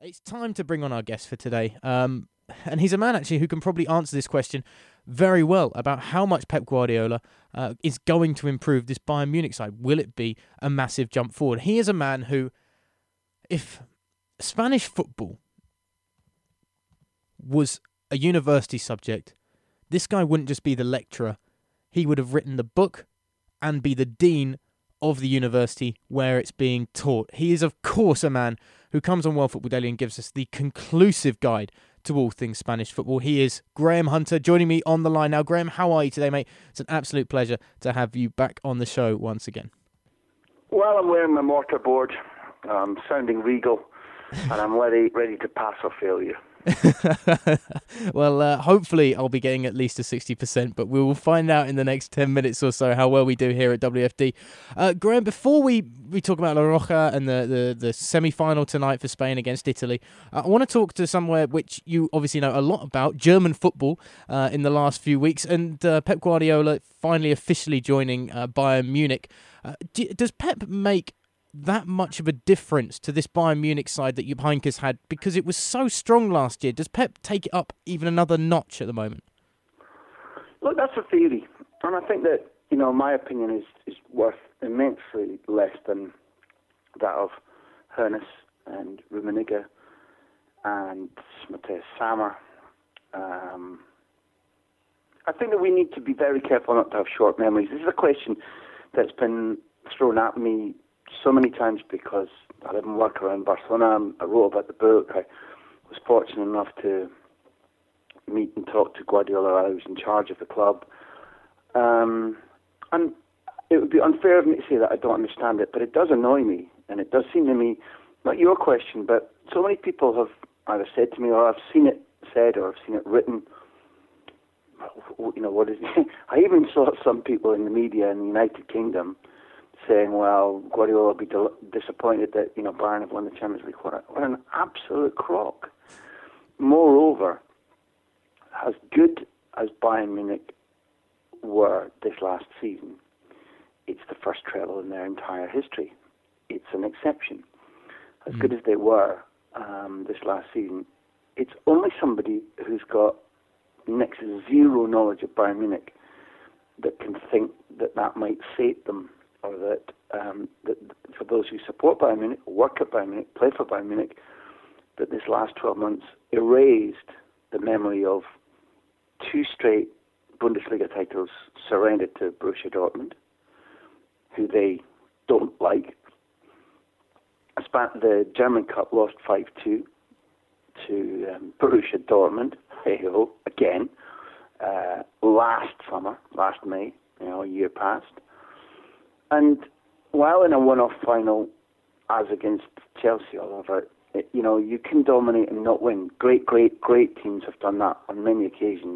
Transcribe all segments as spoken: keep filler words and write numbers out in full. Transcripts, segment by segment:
It's time to bring on our guest for today. Um, and he's a man, actually, who can probably answer this question very well about how much Pep Guardiola uh, is going to improve this Bayern Munich side. Will it be a massive jump forward? He is a man who, if Spanish football was a university subject, this guy wouldn't just be the lecturer. He would have written the book and be the dean of the university where it's being taught. He is, of course, a man who comes on World Football Daily and gives us the conclusive guide to all things Spanish football. He is Graham Hunter, joining me on the line now. Graham, how are you today, mate? It's an absolute pleasure to have you back on the show once again. Well, I'm wearing my mortarboard, um, sounding regal, and I'm ready, ready to pass or fail you. Well, uh, hopefully I'll be getting at least a sixty percent, but we will find out in the next ten minutes or so how well we do here at W F D. Uh, Graham, before we, we talk about La Roja and the, the, the semi-final tonight for Spain against Italy, uh, I want to talk to somewhere which you obviously know a lot about, German football, uh, in the last few weeks, and uh, Pep Guardiola finally officially joining uh, Bayern Munich. Uh, do, does Pep make that much of a difference to this Bayern Munich side that Jupp Heynckes had, because it was so strong last year? Does Pep take it up even another notch at the moment? Look, that's a theory, and I think that, you know, my opinion is, is worth immensely less than that of Hoeneß and Rummenigge and Matthias Sammer. Um, I think that we need to be very careful not to have short memories. This is a question that's been thrown at me so many times because I live and work around Barcelona. I wrote about the book. I was fortunate enough to meet and talk to Guardiola while I was in charge of the club. Um, and it would be unfair of me to say that I don't understand it, but it does annoy me. And it does seem to me, not your question, but so many people have either said to me, or I've seen it said, or I've seen it written, you know, what is it? I even saw some people in the media in the United Kingdom saying, well, Guardiola will be del- disappointed that, you know, Bayern have won the Champions League. What, a, what an absolute crock. Moreover, as good as Bayern Munich were this last season, it's the first treble in their entire history. It's an exception. As mm. good as they were um, this last season, it's only somebody who's got next to zero knowledge of Bayern Munich that can think that that might sate them, or that, um, that for those who support Bayern Munich, work at Bayern Munich, play for Bayern Munich, that this last twelve months erased the memory of two straight Bundesliga titles surrendered to Borussia Dortmund, who they don't like. The German Cup lost five two to um, Borussia Dortmund, hey-ho, again, uh, last summer, last May, you know, a year past. And while in a one-off final, as against Chelsea, Oliver, it, you know, you can dominate and not win. Great, great, great teams have done that on many occasions.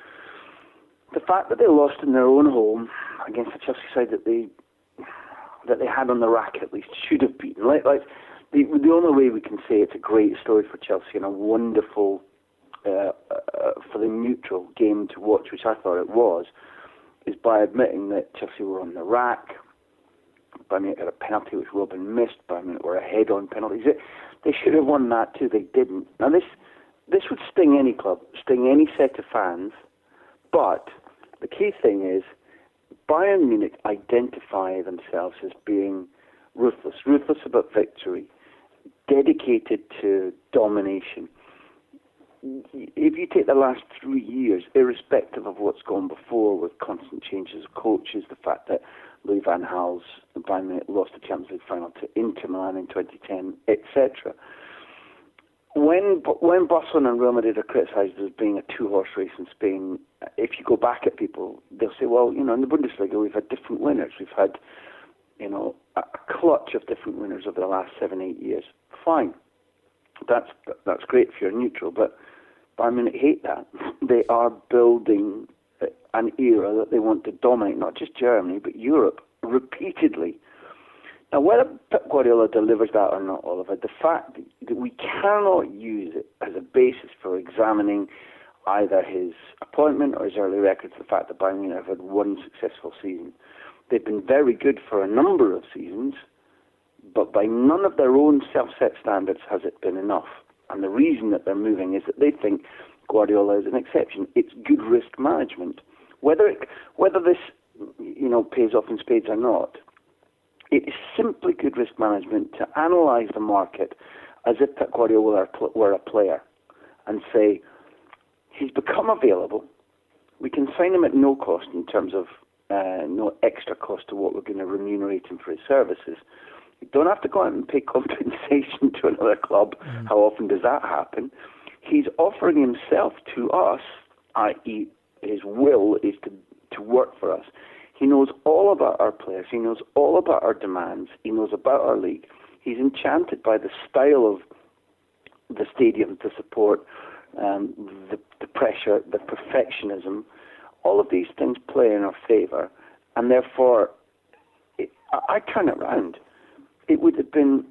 The fact that they lost in their own home against the Chelsea side that they that they had on the rack at least should have beaten. Like, like the the only way we can say it's a great story for Chelsea and a wonderful uh, uh, for the neutral game to watch, which I thought it was, is by admitting that Chelsea were on the rack. Bayern Munich had a penalty which Robin missed. Bayern Munich were ahead on penalties. They, they should have won that too. They didn't. Now this this would sting any club, sting any set of fans. But the key thing is Bayern Munich identify themselves as being ruthless, ruthless about victory, dedicated to domination. If you take the last three years, irrespective of what's gone before with constant changes of coaches, the fact that Louis van Gaal's Bayern Munich lost the Champions League final to Inter Milan in twenty ten, et cetera. When when Barcelona and Real Madrid are criticised as being a two-horse race in Spain, if you go back at people, they'll say, well, you know, in the Bundesliga we've had different winners. We've had, you know, a clutch of different winners over the last seven, eight years. Fine. That's that's great if you're neutral, but Bayern Munich hate that. They are building an era that they want to dominate, not just Germany, but Europe, repeatedly. Now, whether Pep Guardiola delivers that or not, Oliver, the fact that we cannot use it as a basis for examining either his appointment or his early records, the fact that Bayern Munich have had one successful season. They've been very good for a number of seasons, but by none of their own self-set standards has it been enough. And the reason that they're moving is that they think Guardiola is an exception. It's good risk management. Whether it, whether this, you know, pays off in spades or not, it is simply good risk management to analyse the market as if Pep Guardiola were a player and say, he's become available. We can sign him at no cost in terms of uh, no extra cost to what we're going to remunerate him for his services. You don't have to go out and pay compensation to another club. Mm. How often does that happen? He's offering himself to us, that is, his will is to, to work for us. He knows all about our players. He knows all about our demands. He knows about our league. He's enchanted by the style of the stadium, the support, um, the, the pressure, the perfectionism. All of these things play in our favour, and therefore, it, I, I turn it round. It would have been,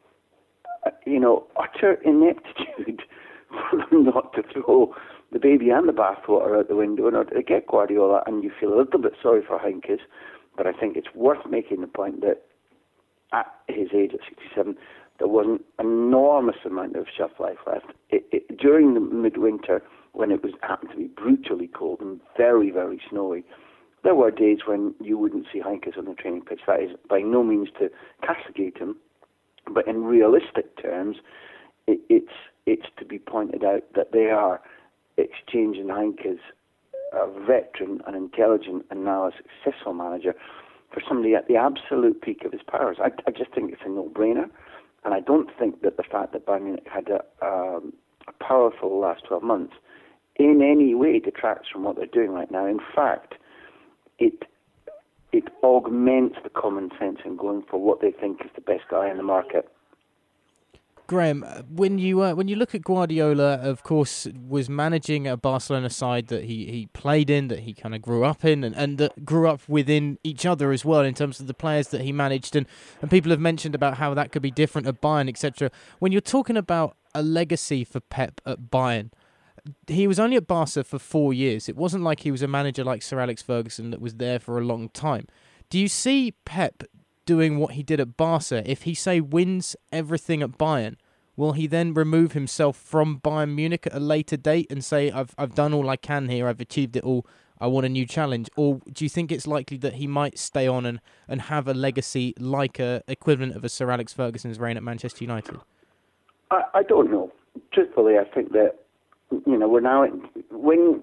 uh, you know, utter ineptitude for them not to throw the baby and the bathwater out the window in order to get Guardiola, and you feel a little bit sorry for Heynckes, but I think it's worth making the point that at his age, at sixty-seven, there wasn't an enormous amount of shelf life left. It, it, during the midwinter, when it was happened to be brutally cold and very, very snowy, there were days when you wouldn't see Heynckes on the training pitch. That is by no means to castigate him, but in realistic terms, it, it's it's to be pointed out that they are exchanging Heynckes, a veteran, an intelligent, and now a successful manager, for somebody at the absolute peak of his powers. I, I just think it's a no-brainer, and I don't think that the fact that Bayern Munich had a, um, a powerful last twelve months in any way detracts from what they're doing right now. In fact, it it augments the common sense in going for what they think is the best guy in the market. Graham, when you uh, when you look at Guardiola, of course, was managing a Barcelona side that he, he played in, that he kind of grew up in, and, and that grew up within each other as well in terms of the players that he managed. And, and people have mentioned about how that could be different at Bayern, et cetera. When you're talking about a legacy for Pep at Bayern, he was only at Barca for four years. It wasn't like he was a manager like Sir Alex Ferguson that was there for a long time. Do you see Pep doing what he did at Barca? If he, say, wins everything at Bayern, will he then remove himself from Bayern Munich at a later date and say, I've I've done all I can here, I've achieved it all, I want a new challenge? Or do you think it's likely that he might stay on and, and have a legacy like a equivalent of a Sir Alex Ferguson's reign at Manchester United? I, I don't know. Truthfully, I think that, you know, we're now, when,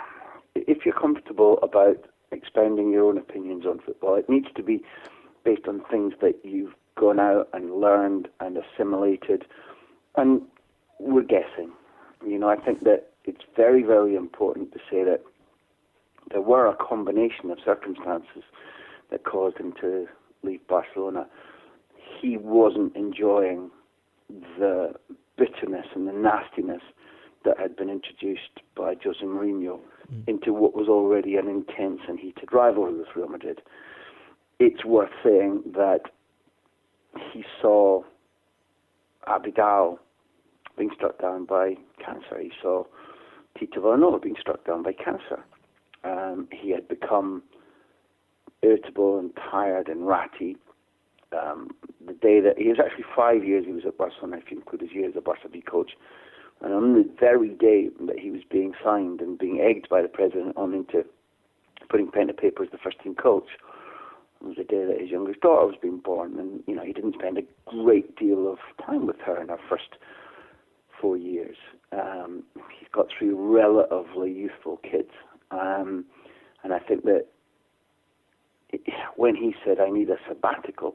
if you're comfortable about expounding your own opinions on football, it needs to be based on things that you've gone out and learned and assimilated, and we're guessing. You know, I think that it's very, very important to say that there were a combination of circumstances that caused him to leave Barcelona. He wasn't enjoying the bitterness and the nastiness that had been introduced by Jose Mourinho mm. into what was already an intense and heated rivalry with Real Madrid. It's worth saying that he saw Abidal being struck down by cancer. He saw Tito Villanova being struck down by cancer. Um, he had become irritable and tired and ratty. Um, the day that he was actually five years he was at Barcelona, if you include his year as a Barca B coach. And on the very day that he was being signed and being egged by the president on into putting pen to paper as the first team coach, it was the day that his youngest daughter was being born, and you know he didn't spend a great deal of time with her in her first four years. Um, he's got three relatively youthful kids, um, and I think that it, when he said, "I need a sabbatical,"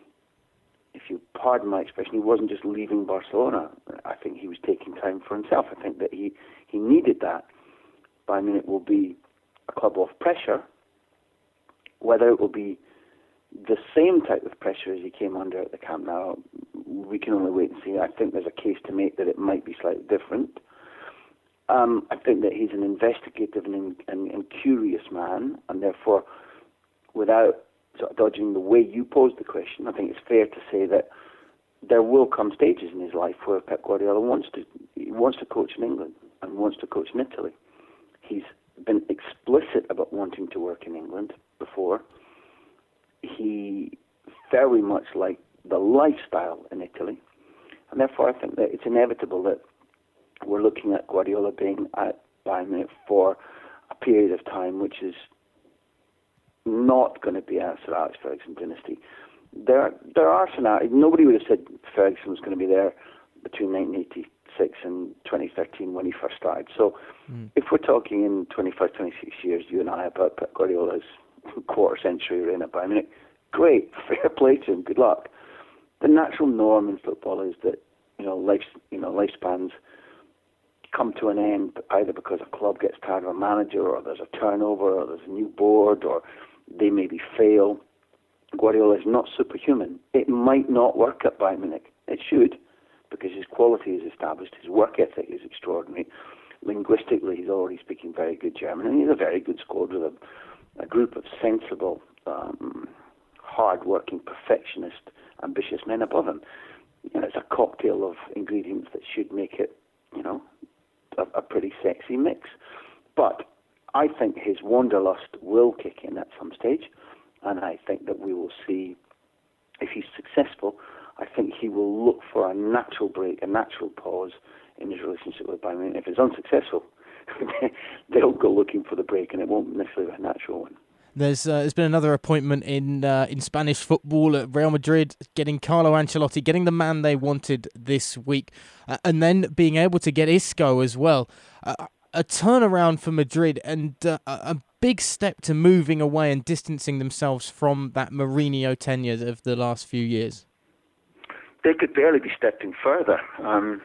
if you pardon my expression, he wasn't just leaving Barcelona. I think he was taking time for himself. I think that he he needed that. Bayern Munich will be a club of pressure. Whether it will be the same type of pressure as he came under at the Camp Nou, we can only wait and see. I think there's a case to make that it might be slightly different. Um, I think that he's an investigative and, and, and curious man, and therefore, without sort of dodging the way you posed the question, I think it's fair to say that there will come stages in his life where Pep Guardiola wants to he wants to coach in England and wants to coach in Italy. He's been explicit about wanting to work in England before. He very much liked the lifestyle in Italy, And therefore, I think that it's inevitable that we're looking at Guardiola being at Bayern Munich for a period of time which is not going to be a Sir Alex Ferguson dynasty. There, there are scenarios. Nobody would have said Ferguson was going to be there between nineteen eighty-six and twenty thirteen when he first started. So, mm. if we're talking in twenty-five, twenty-six years, you and I, about Pep Guardiola's quarter century reign at Bayern Munich, great, fair play to him, good luck. The natural norm in football is that you know, life, you know, lifespans come to an end either because a club gets tired of a manager, or there's a turnover, or there's a new board, or they maybe fail. Guardiola is not superhuman. It might not work at Bayern Munich. It should, because his quality is established, his work ethic is extraordinary. Linguistically, he's already speaking very good German, and he's a very good squad with a, a group of sensible, um, hard-working, perfectionist, ambitious men above him. You know, it's a cocktail of ingredients that should make it, you know, a, a pretty sexy mix. But I think his wanderlust will kick in at some stage, and I think that we will see, if he's successful, I think he will look for a natural break, a natural pause in his relationship with Bayern Munich. If it's unsuccessful, they'll go looking for the break, and it won't necessarily be a natural one. There's uh, there's been another appointment in uh, in Spanish football at Real Madrid, getting Carlo Ancelotti, getting the man they wanted this week, uh, and then being able to get Isco as well. Uh, a turnaround for Madrid, and uh, a big step to moving away and distancing themselves from that Mourinho tenure of the last few years. They could barely be stepping further. Um,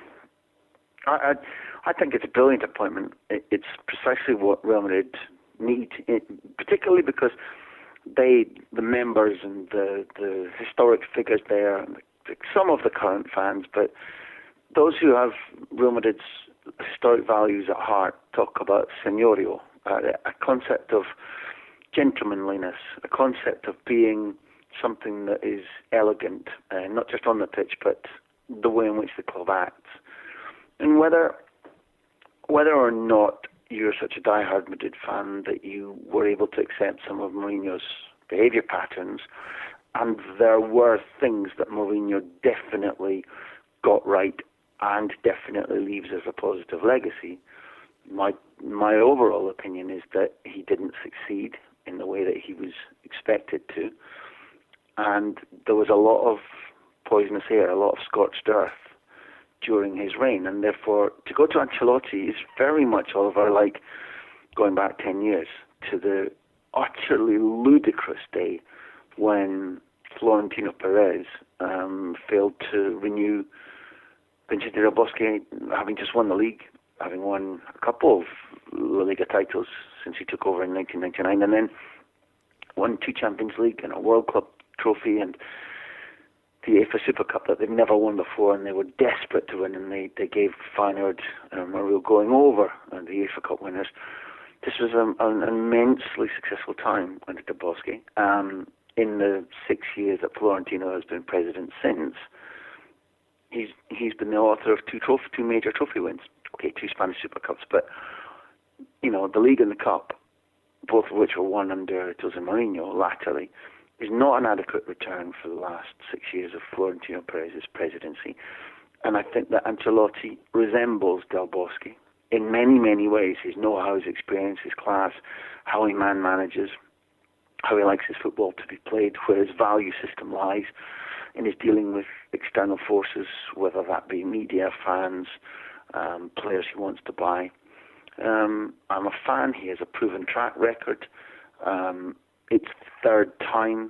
I, I I think it's a brilliant appointment. It, it's precisely what Real Madrid need, it, particularly because they, the members and the, the historic figures there, and the, some of the current fans, but those who have Real Madrid's historic values at heart talk about señorío, uh, a concept of gentlemanliness, a concept of being something that is elegant, uh, not just on the pitch, but the way in which the club acts. And whether whether or not you're such a diehard Madrid fan that you were able to accept some of Mourinho's behaviour patterns, and there were things that Mourinho definitely got right and definitely leaves as a positive legacy, my my overall opinion is that he didn't succeed in the way that he was expected to, and there was a lot of poisonous air, a lot of scorched earth during his reign, and therefore to go to Ancelotti is very much, Oliver, like going back ten years to the utterly ludicrous day when Florentino Perez um, failed to renew Vincente Del Bosque, having just won the league, having won a couple of La Liga titles since he took over in nineteen ninety-nine, and then won two Champions League and a World Club trophy and the UEFA Super Cup that they've never won before, and they were desperate to win, and they, they gave Feyenoord um, a real going over, and the UEFA Cup winners. This was um, an immensely successful time under Del Bosque. Um, in the six years that Florentino has been president since, he's he's been the author of two trophy, two major trophy wins. Okay, two Spanish Super Cups, but you know, the league and the cup, both of which were won under Jose Mourinho latterly, is not an adequate return for the last six years of Florentino Perez's presidency. And I think that Ancelotti resembles Del Bosque in many, many ways. His know-how, his experience, his class, how he man manages, how he likes his football to be played, where his value system lies in his dealing with external forces, whether that be media, fans, um, players he wants to buy. Um, I'm a fan. He has a proven track record. Um, it's the third time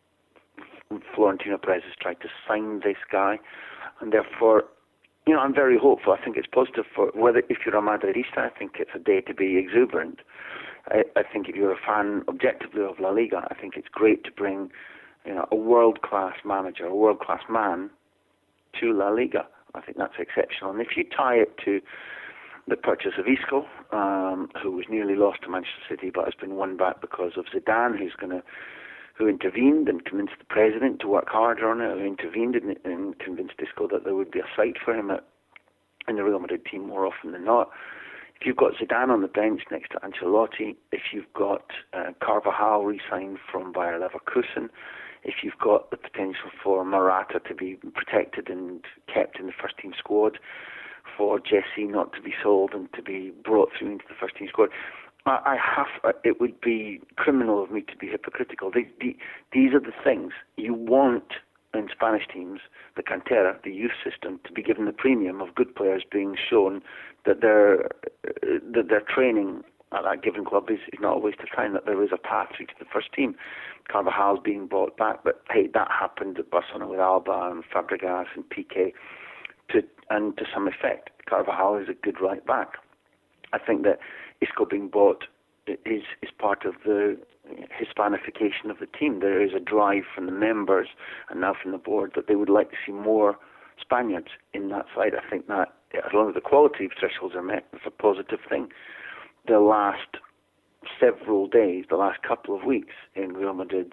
Florentino Perez has tried to sign this guy, and therefore, you know, I'm very hopeful. I think it's positive for whether, if you're a Madridista, I think it's a day to be exuberant. I, I think if you're a fan objectively of La Liga, I think it's great to bring, you know, a world-class manager, a world-class man to La Liga. I think that's exceptional. And if you tie it to the purchase of Isco, um, who was nearly lost to Manchester City but has been won back because of Zidane, who's going to, who intervened and convinced the president to work harder on it, who intervened and, and convinced Isco that there would be a site for him at, in the Real Madrid team more often than not. If you've got Zidane on the bench next to Ancelotti, if you've got uh, Carvajal re-signed from Bayer Leverkusen, if you've got the potential for Morata to be protected and kept in the first team squad, for Jesse not to be sold and to be brought through into the first team squad, I, I have. It would be criminal of me to be hypocritical. They, they, these are the things you want in Spanish teams, the cantera, the youth system, to be given the premium of good players being shown that their that their training at that given club is, is not a waste of time, that there is a path through to the first team. Carvajal's being brought back, but hey, that happened at Barcelona with Alba and Fabregas and Piqué, to, and to some effect. Carvajal is a good right back. I think that Isco being bought is is part of the Hispanification of the team. There is a drive from the members and now from the board that they would like to see more Spaniards in that side. I think that as long as the quality thresholds are met, it's a positive thing. The last several days, the last couple of weeks in Real Madrid's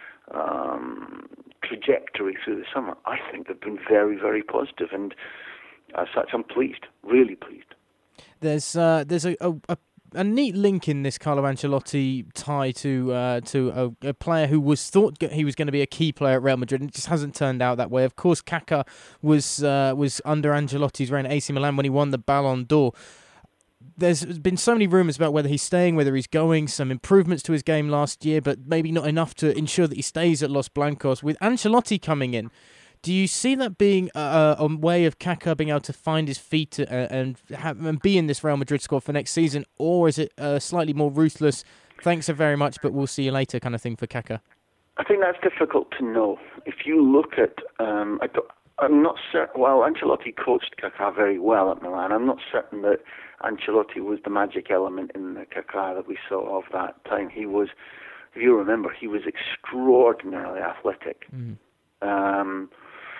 um, trajectory through the summer, I think they've been very, very positive, and as such, I'm pleased, really pleased. There's uh, there's a, a, a a neat link in this Carlo Ancelotti tie to uh, to a, a player who was thought he was going to be a key player at Real Madrid, and it just hasn't turned out that way. Of course, Kaká was uh, was under Ancelotti's reign at A C Milan when he won the Ballon d'Or. There's been so many rumours about whether he's staying, whether he's going, some improvements to his game last year, but maybe not enough to ensure that he stays at Los Blancos. With Ancelotti coming in, do you see that being a, a way of Kaká being able to find his feet and, have, and be in this Real Madrid squad for next season, or is it a slightly more ruthless, thanks so very much, but we'll see you later kind of thing for Kaká? I think that's difficult to know. If you look at, um, I don't, I'm not certain, well, Ancelotti coached Kaká very well at Milan. I'm not certain that Ancelotti was the magic element in the Kaká that we saw of that time. He was, if you remember, he was extraordinarily athletic. Mm. Um,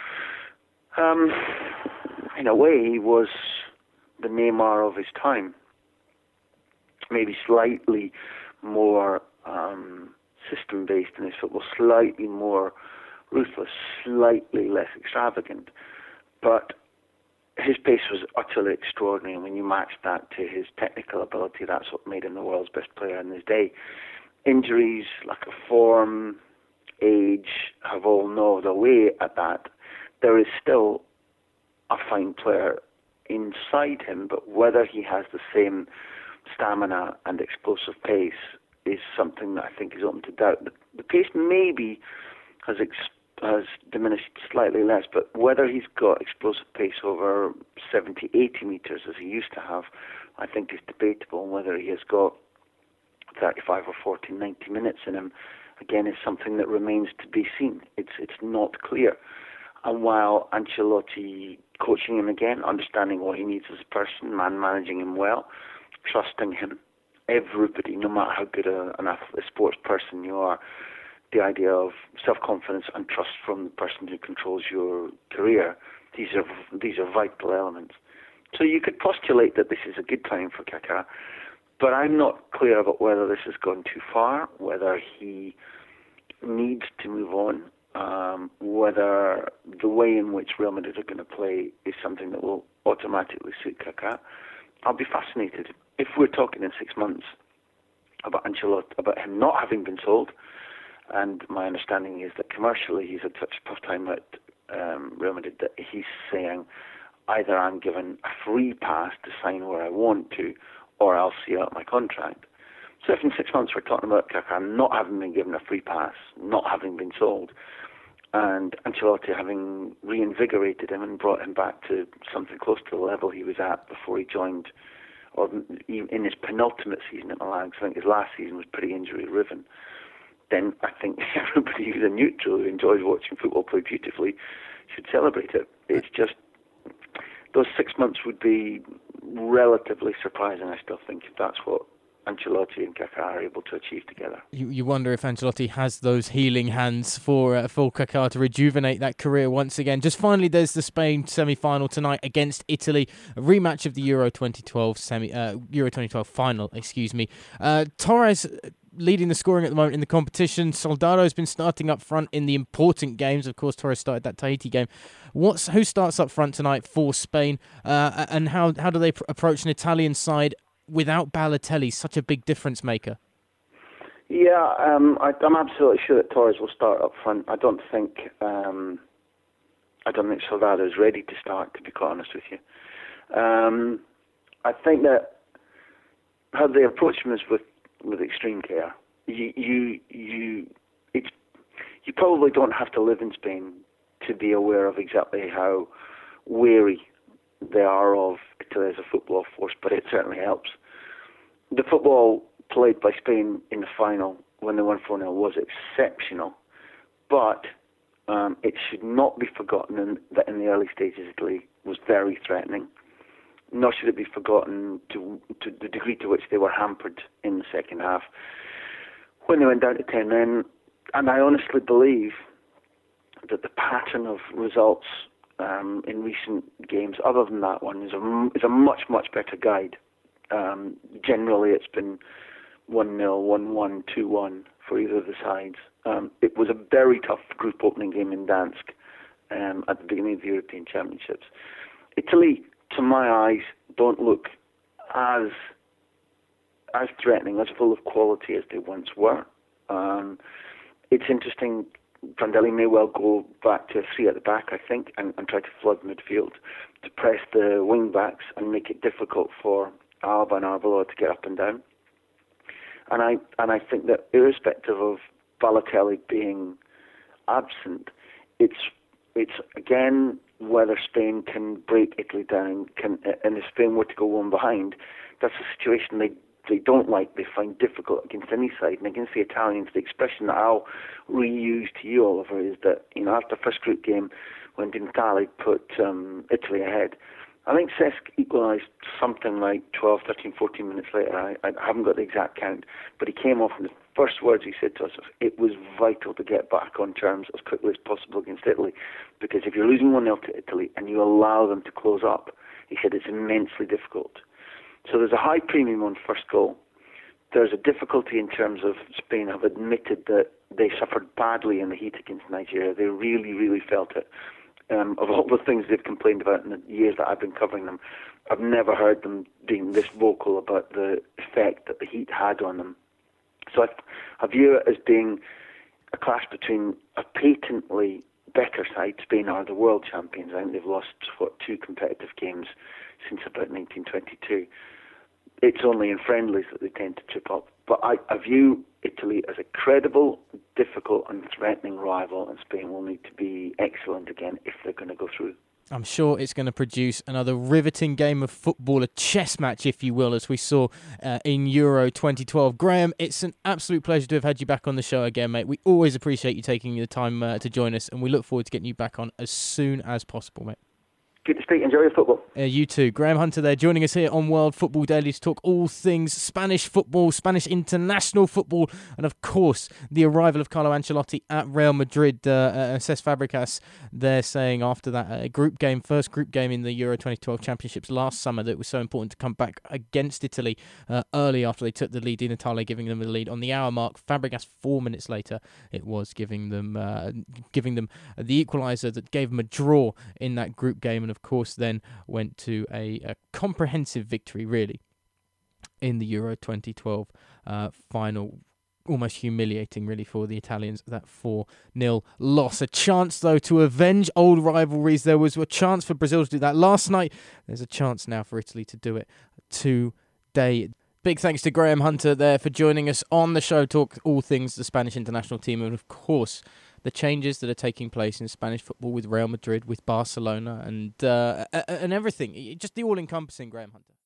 um, in a way, he was the Neymar of his time. Maybe slightly more um, system-based in his football, slightly more ruthless, slightly less extravagant. But his pace was utterly extraordinary, and when you match that to his technical ability, that's what made him the world's best player in his day. Injuries, lack of form, age have all gnawed away at that. There is still a fine player inside him, but whether he has the same stamina and explosive pace is something that I think is open to doubt. The, the pace maybe has ex- has diminished slightly less, but whether he's got explosive pace over seventy, eighty metres as he used to have, I think is debatable. And whether he has got thirty-five or forty, ninety minutes in him, again, is something that remains to be seen. It's it's not clear. And while Ancelotti coaching him again, understanding what he needs as a person, man managing him well, trusting him, everybody, no matter how good a, an athlete, a sports person you are, the idea of self-confidence and trust from the person who controls your career, these are these are vital elements. So you could postulate that this is a good time for Kaká, but I'm not clear about whether this has gone too far, whether he needs to move on, um, whether the way in which Real Madrid are going to play is something that will automatically suit Kaká. I'll be fascinated. If we're talking in six months about Ancelotti, about him not having been sold, and my understanding is that commercially he's had such a tough time at um, Real Madrid that he's saying either I'm given a free pass to sign where I want to, or I'll see out my contract. So if in six months we're talking about Kaká not having been given a free pass, not having been sold, and Ancelotti having reinvigorated him and brought him back to something close to the level he was at before he joined, or in his penultimate season at Milan, because I think his last season was pretty injury-riven, then I think everybody who's a neutral who enjoys watching football play beautifully should celebrate it. It's just, those six months would be relatively surprising, I still think, if that's what Ancelotti and Kaká are able to achieve together. You, you wonder if Ancelotti has those healing hands for uh, for Kaká to rejuvenate that career once again. Just finally, there's the Spain semi-final tonight against Italy, a rematch of the Euro twenty twelve semi uh, Euro twenty twelve final. Excuse me. Uh, Torres leading the scoring at the moment in the competition. Soldado's been starting up front in the important games. Of course, Torres started that Tahiti game. What's who starts up front tonight for Spain, uh, and how how do they pr- approach an Italian side without Balotelli, such a big difference maker? Yeah, um, I, I'm absolutely sure that Torres will start up front. I don't think um, I don't think Soldado is ready to start, to be quite honest with you. Um, I think that how they approach him is with, with extreme care. You you you it's you probably don't have to live in Spain to be aware of exactly how wary they are of Italy as a football force, but it certainly helps. The football played by Spain in the final when they won four nil was exceptional, but um, it should not be forgotten in, that in the early stages Italy was very threatening. Nor should it be forgotten to, to the degree to which they were hampered in the second half when they went down to ten men. And I honestly believe that the pattern of results um, in recent games, other than that one, is a, is a much, much better guide. Um, generally, it's been one nil, one one, two one for either of the sides. Um, it was a very tough group opening game in Dansk um, at the beginning of the European Championships. Italy, to my eyes, don't look as as threatening, as full of quality as they once were. Um, it's interesting, Prandelli may well go back to a three at the back, I think, and, and try to flood midfield to press the wing-backs and make it difficult for Alba and Arbeloa to get up and down. And I and I think that irrespective of Balotelli being absent, it's it's again whether Spain can break Italy down, can and if Spain were to go one behind, that's a situation they they don't like, they find difficult against any side. And against the Italians, the expression that I'll reuse to you, Oliver, is that, you know, after the first group game, when Di Natale put um, Italy ahead, I think Cesc equalised something like twelve, thirteen, fourteen minutes later. I, I haven't got the exact count, but he came off and the first words he said to us was, it was vital to get back on terms as quickly as possible against Italy, because if you're losing one nil to Italy and you allow them to close up, he said it's immensely difficult. So there's a high premium on first goal. There's a difficulty in terms of Spain have admitted that they suffered badly in the heat against Nigeria. They really, really felt it. Um, of all the things they've complained about in the years that I've been covering them, I've never heard them being this vocal about the effect that the heat had on them. So I, I view it as being a clash between a patently better side. Spain are the world champions. I think they've lost, what, two competitive games since about nineteen twenty-two. It's only in friendlies that they tend to trip up. But I, I view Italy as a credible, difficult and threatening rival, and Spain will need to be excellent again if they're going to go through. I'm sure it's going to produce another riveting game of football, a chess match, if you will, as we saw uh, in Euro twenty twelve. Graham, it's an absolute pleasure to have had you back on the show again, mate. We always appreciate you taking the time uh, to join us, and we look forward to getting you back on as soon as possible, mate. Good to speak. Enjoy your football. Uh, you too. Graham Hunter there, joining us here on World Football Daily to talk all things Spanish football, Spanish international football, and of course the arrival of Carlo Ancelotti at Real Madrid. Uh, uh, Cesc Fabregas there saying after that uh, group game, first group game in the Euro twenty twelve Championships last summer, that it was so important to come back against Italy uh, early after they took the lead. Di Natale giving them the lead on the hour mark. Fabregas four minutes later, it was giving them uh, giving them the equaliser that gave them a draw in that group game, and of course then went to a, a comprehensive victory really in the Euro twenty twelve uh, final. Almost humiliating really for the Italians, that four nil loss. A chance though to avenge old rivalries. There was a chance for Brazil to do that last night. There's a chance now for Italy to do it today. Big thanks to Graham Hunter there for joining us on the show, talk all things the Spanish international team, and of course the changes that are taking place in Spanish football with Real Madrid, with Barcelona, and uh, and everything. Just the all-encompassing Graham Hunter.